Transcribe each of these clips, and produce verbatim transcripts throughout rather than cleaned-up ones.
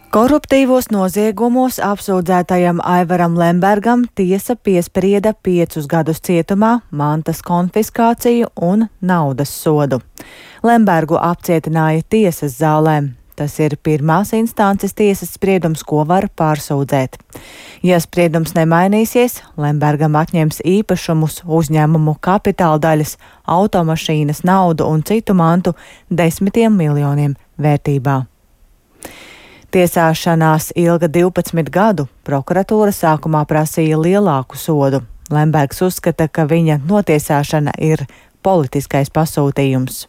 Koruptīvos noziegumos apsūdzētajam Aivaram Lembergam tiesa piesprieda piecus gadus cietumā, mantas konfiskāciju un naudas sodu. Lembergu apcietināja tiesas zālē. Tas ir pirmās instances tiesas spriedums, ko var pārsūdzēt. Ja spriedums nemainīsies, Lembergam atņems īpašumus, uzņēmumu kapitāla daļas, automašīnas, naudu un citu mantu desmitiem miljoniem vērtībā. Tiesāšanās ilga divpadsmit gadu. Prokuratūra sākumā prasīja lielāku sodu. Lembergs uzskata, ka viņa notiesāšana ir politiskais pasūtījums.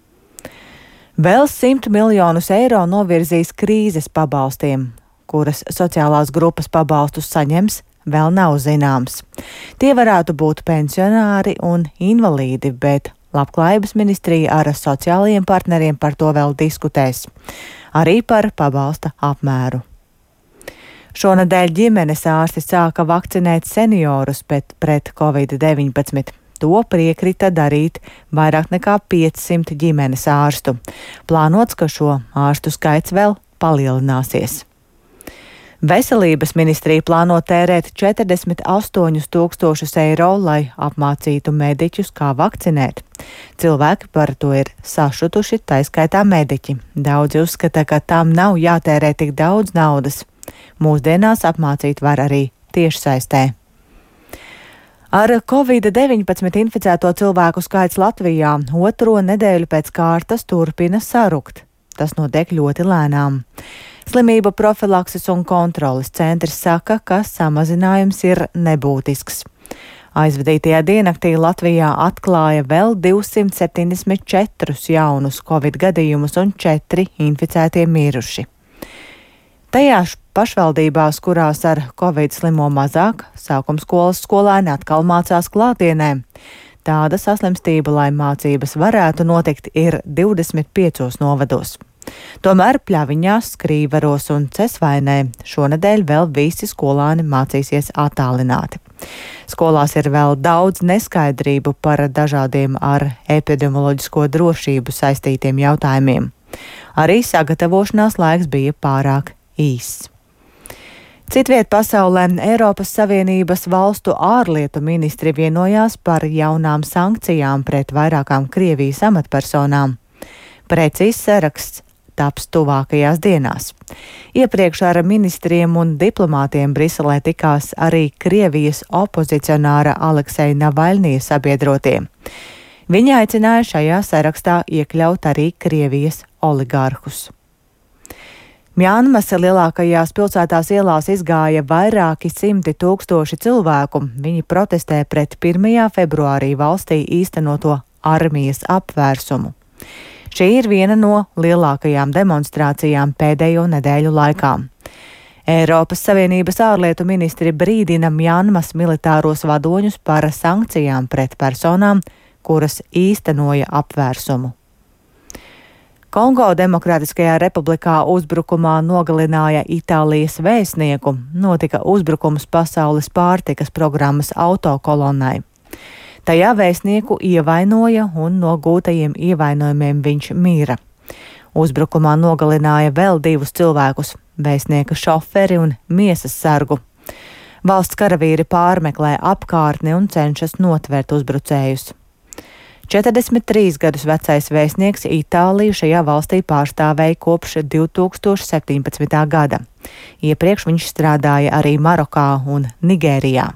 Vēl simt miljonus eiro novirzīs krīzes pabalstiem, kuras sociālās grupas pabalstus saņems, vēl nav zināms. Tie varētu būt pensionāri un invalīdi, bet Labklājības ministrija ar sociālajiem partneriem par to vēl diskutēs. Arī par pabalsta apmēru. Šonadēļ ģimenes ārsti sāka vakcinēt seniorus pret, pret covid deviņpadsmit. To priekrita darīt vairāk nekā piecsimt ģimenes ārstu. Plānots, ka šo ārstu skaits vēl palielināsies. Veselības ministrija plāno tērēt četrdesmit astoņus tūkstošus eiro, lai apmācītu mediķus, kā vakcinēt. Cilvēki par to ir sašutuši, tā skaitā mediķi. Daudzi uzskata, ka tam nav jātērē tik daudz naudas. Mūsdienās apmācīt var arī tiešsaistē. Ar covid deviņpadsmit inficēto cilvēku skaits Latvijā otro nedēļu pēc kārtas turpina sarukt. Tas notiek ļoti lēnām. Slimību profilakses un kontroles centrs saka, ka samazinājums ir nebūtisks. Aizvadītajā diennaktī Latvijā atklāja vēl divsimt septiņdesmit četrus jaunus covid gadījumus un četri inficētie miruši. Tajās pašvaldībās, kurās ar covid slimo mazāk, sākumskolas skolēni atkal mācās klātienē. Tāda saslimstība, lai mācības varētu notikt, ir divdesmit piecos novados. Tomēr Pļaviņās, Skrīveros un Cesvainē šonedēļ vēl visi skolāni mācīsies attālināti. Skolās ir vēl daudz neskaidrību par dažādiem ar epidemioloģisko drošību saistītiem jautājumiem. Arī sagatavošanās laiks bija pārāk īss. Citviet pasaulē Eiropas Savienības valstu ārlietu ministri vienojās par jaunām sankcijām pret vairākām Krievijas amatpersonām. Precīzs saraksts taps tuvākajās dienās. Iepriekš ar ministriem un diplomātiem Briselē tikās arī Krievijas opozicionāra Alekseja Navaļnija sabiedrotie. Viņi aicināja šajā sarakstā iekļaut arī Krievijas oligārhus. Mjanmas lielākajās pilsētās ielās izgāja vairāki simti tūkstoši cilvēku. Viņi protestē pret pirmajā februārī valstī īstenoto armijas apvērsumu. Šī ir viena no lielākajām demonstrācijām pēdējo nedēļu laikā. Eiropas Savienības ārlietu ministri brīdina Mjanmas militāros vadoņus par sankcijām pret personām, kuras īstenoja apvērsumu. Kongo Demokrātiskajā republikā uzbrukumā nogalināja Itālijas vēstnieku. Notika uzbrukums pasaules pārtikas programmas autokolonnai. Tajā vēstnieku ievainoja un no gūtajiem ievainojumiem viņš mira. Uzbrukumā nogalināja vēl divus cilvēkus - vēstnieka šoferi un miesas sargu. Valsts karavīri pārmeklē apkārtni un cenšas notvert uzbrucējus. četrdesmit trīs gadus vecais vēstnieks Itāliju šajā valstī pārstāvēja kopš divi tūkstoši septiņpadsmitā gada. Iepriekš viņš strādāja arī Marokā un Nigērijā.